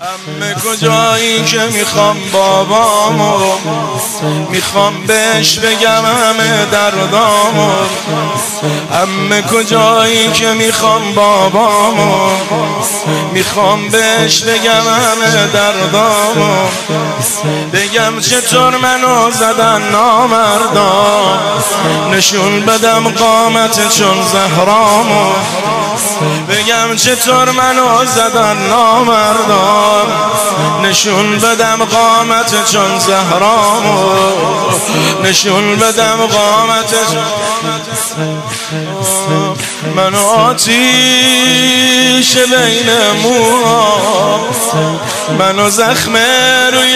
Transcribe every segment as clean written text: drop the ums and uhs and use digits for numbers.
عمه کجایی که میخوام بابامو، میخوام بهش بگم همه دردامو. عمه کجایی که میخوام بابامو، میخوام بهش بگم همه دردامو. بگم چطور منو زدن نامردان، نشون بدم قامت چون زهرامو. بگم چطور منو زدن نامردان، نشون بدم قامت چون زهرامو. نشون بدم قامت منو آتیش بین موها، منو زخم روی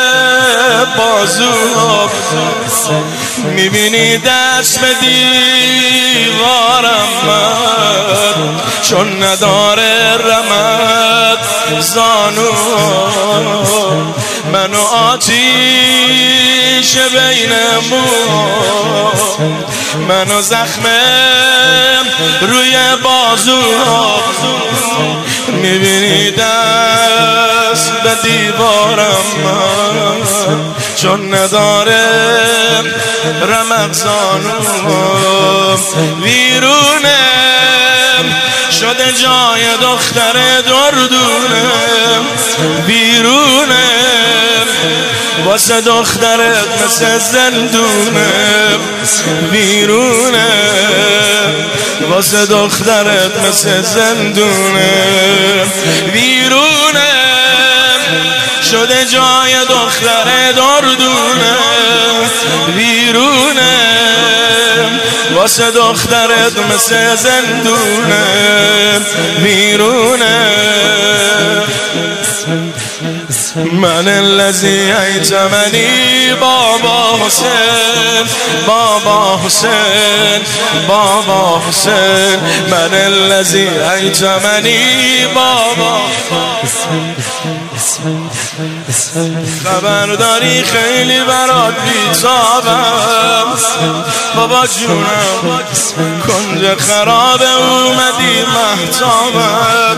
بازو. میبینی دست به دیوارم من، چون نداره رمد زانو. منو آتیش بین موها، منو زخم روی بازو. میبینی دست به دیوارم من، چون نداره رمضانو. ویرونه شده جای دختر دردونه، بیرونه واسه دخترت مثل زندونه. بیرونه واسه دخترت مثل زندونه. بیرونه شده جای دختر دردونه، بیرونه واسه دخترت مثل زندونه. بیرونه من الذی ایتمنی بابا حسین، بابا حسین، بابا حسین. من الذی ایتمنی بابا. خبرداری خیلی برات بیتابم بابا جونم، کنج خراب اومدی مهتابم.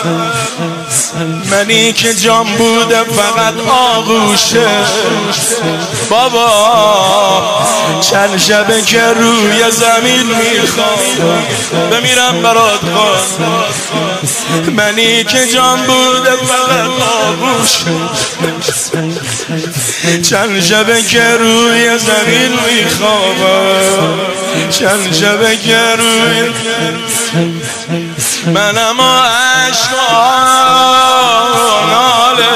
منی که جام بوده فقط آغوشه بابا، چند شبه که روی زمین میخوام بمیرم برات خواست. منی که جام بوده فقط آغوشه، چند شبه که روی زمین میخوام، چند شبه که روی منم عشقاناله،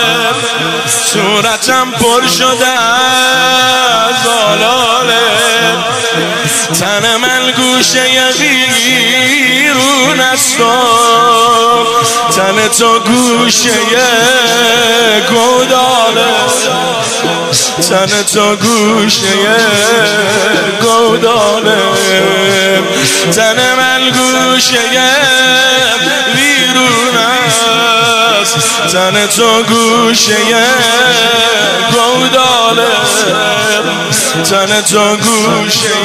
صورتم پر شده از آلاله. تن من گوشه ویرون است، تن تو گوشه گوداله. تن تو گوشه گوداله، تن من گوشه ویرون است. تن تو گوشه گوداله، تن تو گوشه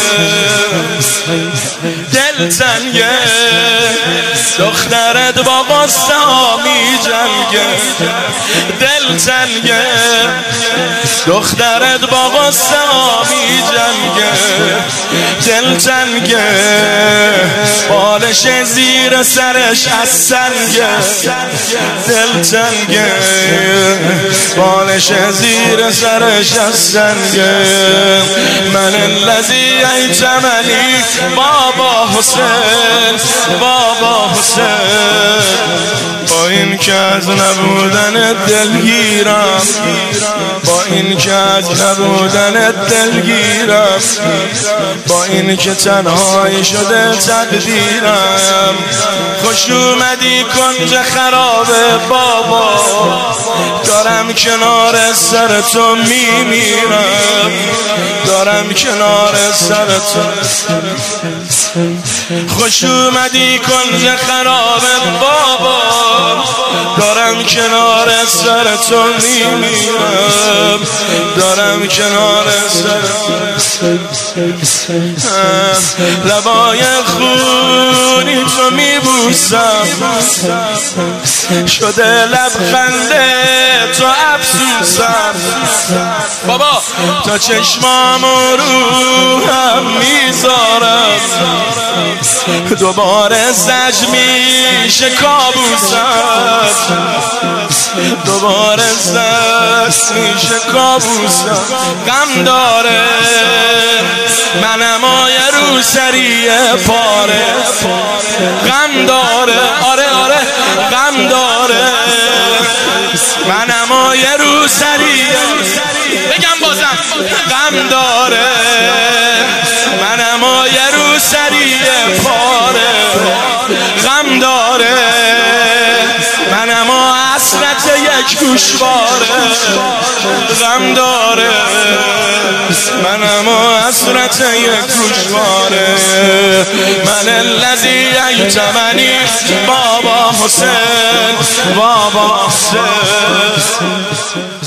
دل تنگه. دخترت با قصه ها می جنگه، دل تنگه. دخترت با قصه ها می جنگه، دل تنگه. بالش زیر سرش از سنگه، دل تنگه. بالش زیر سرش از سنگه. من الذی ایتمنی بابا حسین، بابا حسین. با این که از نبودن دلگیرم، با این که از نبودن دلگیرم، با این که تنهایی شده تقدیرم. خوش اومدی کنج خراب بابا، دارم دارم کنار سر تو میمیرم، دارم کنار سر تو. خوش اومدی کنج خراب بابا، دارم کنار سر تو میمیرم، دارم کنار سر تو. لبای خونی تو میبوسم، شده لبخنده تو افسوسم بابا، تا چشمامو رو هم میذارم، دوباره زج میشه کابوسم، دوباره زج میشه کابوسم. غم داره منم یه روسری پاره، غم داره آره آره غم داره منم یه روسری، بگم بازم غم داره منم یه روسری پاره، غم داره منم حسرت یک گوشواره، غم داره منم حسرت یک گوشواره. من الذی ایتمنی بابا حسین، بابا حسین.